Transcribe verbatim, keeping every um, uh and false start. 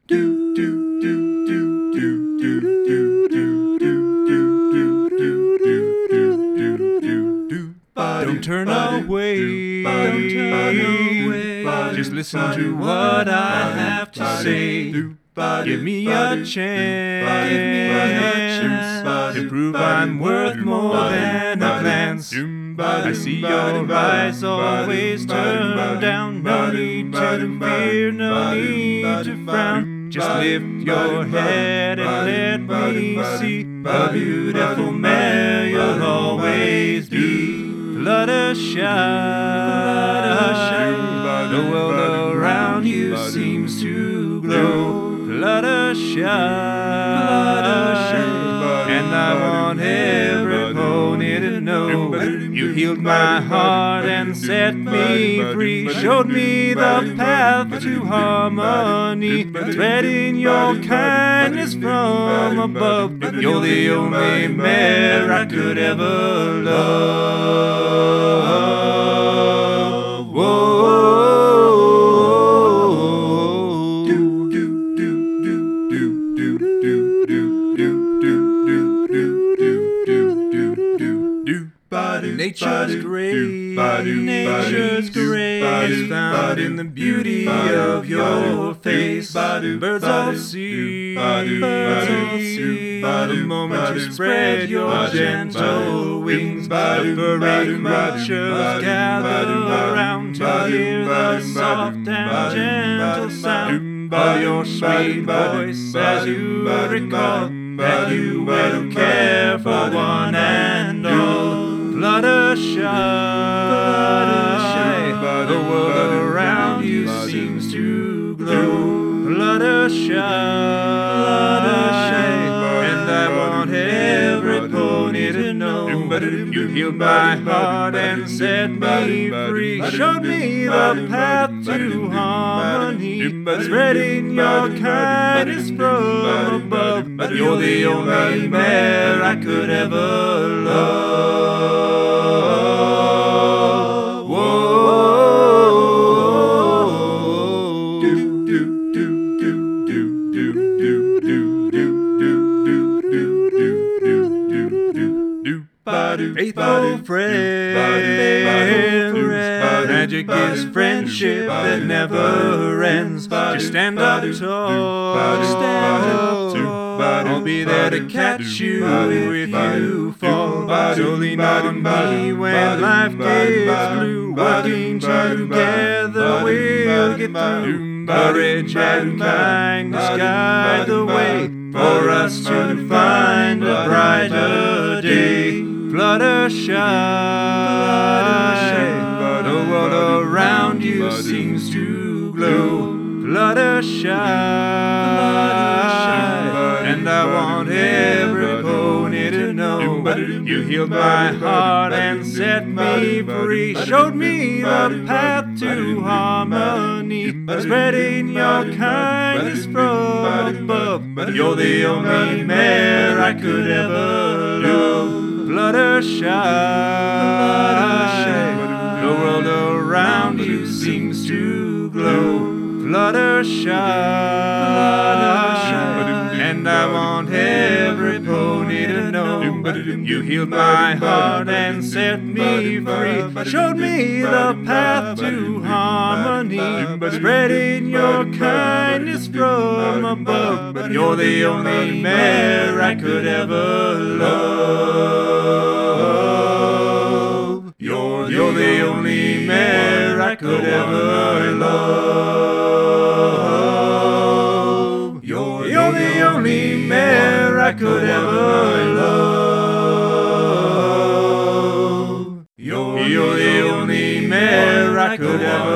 Don't turn away, don't turn away. Just listen to what I have to say. Give me a chance, give me a chance to prove I'm worth more than a glance. I see your eyes always turn down. No need to fear, no need to frown. Just lift your head and let me see the beautiful mare you'll always be. Fluttershy, the world around you seems to glow. Fluttershy, and I want every pony to know you healed my heart and set me free. Showed me the path to harmony, spreading your kindness from above. You're the only mare I could ever love. Whoa. Nature's great, nature's great is found in the beauty of your face. Birds all see, birds all see the moment you spread your gentle wings. The furry creatures gather around to hear the soft and gentle sound of your sweet voice as you recall that you will care for one and all. Fluttershy, Fluttershy, the world around you seems to glow. Fluttershy, Fluttershy, and I want every pony to know you healed my heart and set me free. Showed me the path to harmony, spreading your kindness from above. You're the only mare I could ever love. Faithful friend, magic is friendship that never ends. Just stand up tall, stand up tall. I'll be there to catch you if you fall. So lean on me when life gets blue. Working together we'll get through. Courage and kindness guide the way for us to find a brighter day. Fluttershy, Fluttershy, the world around you seems to glow. Fluttershy, Fluttershy, and I want every pony to know you healed my heart and set me free. Showed me the path to harmony, spreading your kindness from above. You're the only mare I could ever love. Fluttershy, Fluttershy, the world around you seems to glow. Fluttershy, Fluttershy, and I want every pony to know you healed my heart and set me free. Showed me the path to harmony, spreading your kindness from above. You're the only mare I could ever love. You're, you're the only mare I could ever love. You're, you're the only mare I could ever love. You're, you're the only mare I could ever